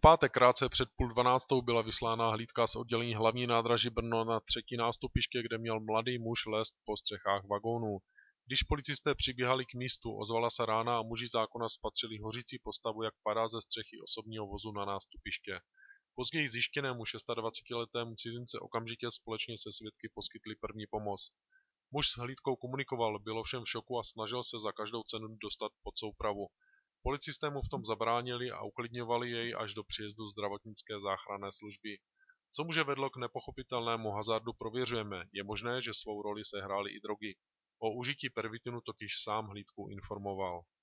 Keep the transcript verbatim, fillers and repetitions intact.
pátek krátce před půl dvanáctou byla vyslána hlídka z oddělení hlavní nádraží Brno na třetí nástupiště, kde měl mladý muž lézt po střechách vagónů. Když policisté přiběhali k místu, ozvala se rána a muži zákona spatřili hořící postavu, jak padá ze střechy osobního vozu na nástupiště. Později zjištěnému dvacetišestiletému cizince okamžitě společně se svědky poskytli první pomoc. Muž s hlídkou komunikoval, byl ovšem v šoku a snažil se za každou cenu dostat pod soupravu. Policisté mu v tom zabránili a uklidňovali jej až do příjezdu zdravotnické záchranné služby. Co muže vedlo k nepochopitelnému hazardu, prověřujeme. Je možné, že svou roli sehrály i drogy. O užití pervitinu totiž sám hlídku informoval.